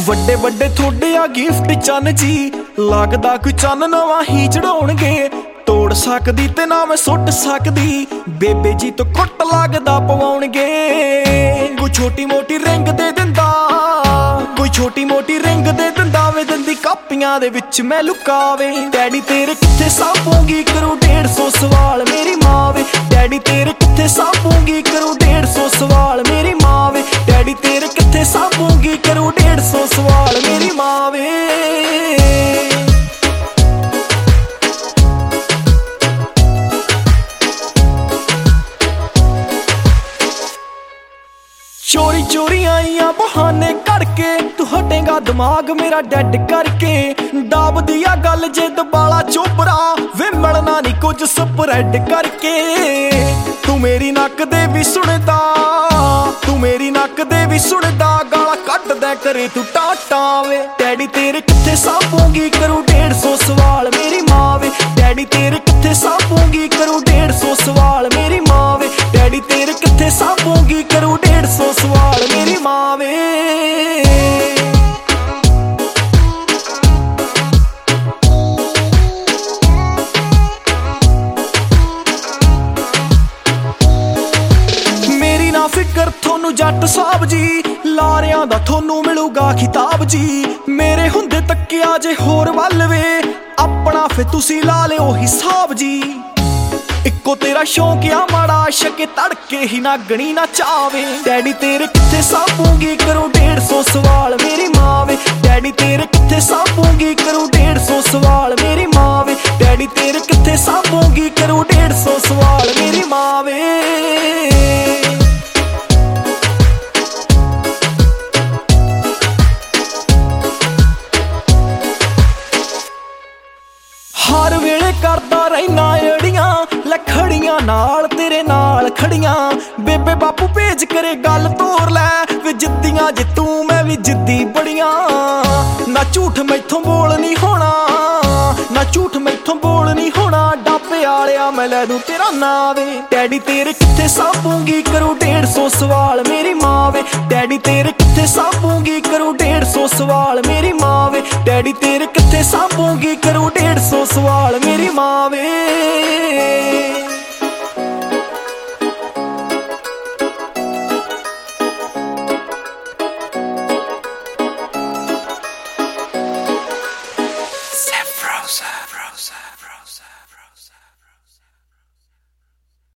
ਵੱਡੇ ਵੱਡੇ ਥੋੜੇ ਆ ਗਿਫਟ ਚੰਨ ਜੀ, ਲੱਗਦਾ ਕੋਈ ਚੰਨ ਨਵਾਂ ਹੀ ਚੜਾਉਣਗੇ। ਤੋੜ ਸਕਦੀ ਤੇ ਨਾ ਮੈਂ ਸੁੱਟ ਸਕਦੀ, ਬੇਬੇ ਜੀ ਤੋਂ ਕੁੱਟ ਲੱਗਦਾ ਪਵਾਉਣਗੇ। ਕੋਈ ਛੋਟੀ ਮੋਟੀ ਰਿੰਗ ਦੇ ਦਿੰਦਾ, ਕੋਈ ਛੋਟੀ ਮੋਟੀ ਰਿੰਗ ਦੇ ਦਿੰਦਾ ਵੇ, ਦਿੰਦੀ ਕਾਪੀਆਂ ਦੇ ਵਿੱਚ ਮੈਂ ਲੁਕਾਵੇ। ਡੈਡੀ ਤੇਰੇ ਕਿੱਥੇ ਸਾਂਭੂਗੀ ਕਰੂ 150 ਸਵਾਲ ਮੇਰੀ ਮਾਂ ਵੇ। ਡੈਡੀ ਤੇਰੇ ਕਿੱਥੇ ਸਾਂਭੂਗੀ ਕਰੂ 150 ਸਵਾਲ ਮੇਰੀ ਮਾਂ ਵੇ। ਡੈਡੀ ਤੇਰੇ ਕਿੱਥੇ ਸਾਂਭੂਗੀ ਕਰੂ 150 ਸਵਾਲ ਮੇਰੀ ਮਾਂ ਵੇ। ਚੋਰੀ ਚੋਰੀ ਆਈਆਂ ਬਹਾਨੇ ਕਰਕੇ, ਤੂੰ ਹਟੇਗਾ ਦਿਮਾਗ ਮੇਰਾ ਡੈਡ ਕਰਕੇ। ਡਾਬਦੀ ਆ ਗੱਲ ਜੇ ਦਬਾਲਾ ਚੋਬਰਾ ਵੇ, ਮਿਲਣਾ ਨੀ ਕੁਝ ਸਪਰੈਡ ਕਰਕੇ। ਤੂੰ ਮੇਰੀ ਨੱਕ ਦੇ ਵੀ ਸੁਣਦਾ, ਤੂੰ ਮੇਰੀ ਨੱਕ ਦੇ ਵੀ ਸੁਣਦਾ, ਗਾਲਾਂ ਕੱਢਦਾ ਕਰੇ ਤੂੰ ਟਾਟਾ ਵੇ। ਡੈਡੀ ਤੇਰੇ ਕਿੱਥੇ ਸਾਂਭੂਗੀ ਕਰੂ 150 ਸਵਾਲ ਮੇਰੀ ਮਾਂ ਵੇ। ਡੈਡੀ ਤੇਰੇ ਕਿੱਥੇ ਸਾਂਭੂਗੀ ਕਰੂ 150 ਸਵਾਲ ਮੇਰੀ ਮਾਂ ਵੇ। ਡੈਡੀ ਤੇਰੇ ਕਿੱਥੇ ਸਾਂਭੂਗੀ ਕਰੂ 150 ਸਵਾਲ ਮੇਰੀ ਮਾਂ ਵੇ। ਮੇਰੀ ਨਾ ਫਿਕਰ ਤੁਹਾਨੂੰ ਜੱਟ ਸਾਹਿਬ ਜੀ, ਲਾਰਿਆਂ ਦਾ ਤੁਹਾਨੂੰ ਮਿਲੂਗਾ ਖਿਤਾਬ ਜੀ। ਮੇਰੇ ਹੁੰਦੇ ਤੱਕਿਆ ਜੇ ਹੋਰ ਵੱਲ ਵੇ, ਆਪਣਾ ਫੇ ਤੁਸੀਂ ਲਾ ਲਿਓ ਹਿਸਾਬ ਜੀ। ਇੱਕੋ ਤੇਰਾ ਸ਼ੌਂਕ ਆ ਮਾੜਾ ਸ਼ਕੇ, ਤੜਕੇ ਹੀ ਨਾਗਣੀ ਨਾ ਚਾਵੇ। ਡੈਡੀ ਤੇਰੇ ਕਿੱਥੇ ਸਾਂਭੂਗੀ ਕਰੂ 150 ਸਵਾਲ ਮੇਰੀ ਮਾਂ ਵੇ। ਡੈਡੀ ਤੇਰੇ ਕਿੱਥੇ ਸਾਂਭੂਗੀ ਕਰੂ 150 ਸਵਾਲ ਮੇਰੀ ਮਾਂ ਵੇ। ਡੈਡੀ ਤੇਰੇ ਕਿੱਥੇ ਸਾਂਭੂਗੀ ਕਰੂ 150 ਸਵਾਲ ਮੇਰੀ ਮਾਂ ਵੇ। ਹਰ ਵੇਲੇ ਕਰਦਾ ਰਹਿਣਾ ਅੜੀਆਂ, ਲੈ ਖੜੀਆਂ ਨਾਲ ਤੇਰੇ ਨਾਲ ਖੜੀਆਂ। ਬੇਬੇ ਬਾਪੂ ਭੇਜ ਕਰੇ ਗੱਲ ਤੋਰ ਲੈ ਵੇ, ਜਿੱਦੀਆਂ ਜੇ ਤੂੰ ਮੈਂ ਵੀ ਜਿੱਦੀ ਬੜੀਆਂ। ਨਾ ਝੂਠ ਮੈਥੋਂ ਬੋਲ ਨਹੀਂ ਹੋਣਾ, ਨਾ ਝੂਠ ਮੈਥੋਂ ਬੋਲ ਨਹੀਂ ਹੋਣਾ। ਡਾਬੇ ਵਾਲਿਆ ਮੈਂ ਲੈ ਦੂੰ ਤੇਰਾ ਨਾਂ ਵੇ। ਡੈਡੀ ਤੇਰੇ ਕਿੱਥੇ ਸਾਂਭੂਗੀ ਕਰੂ 150 ਸਵਾਲ ਮੇਰੀ ਮਾਂ ਵੇ। ਡੈਡੀ ਤੇਰੇ ਕਿੱਥੇ ਸਾਂਭੂਗੀ ਕਰੂ 150 ਸਵਾਲ ਮੇਰੀ ਮਾਂ ਵੇ। ਡੈਡੀ ਤੇਰੇ ਕਿੱਥੇ ਸਾਂਭੂਗੀ ਕਰੂ 150 ਸਵਾਲ ਮੇਰੀ ਮਾਂ ਵੇ।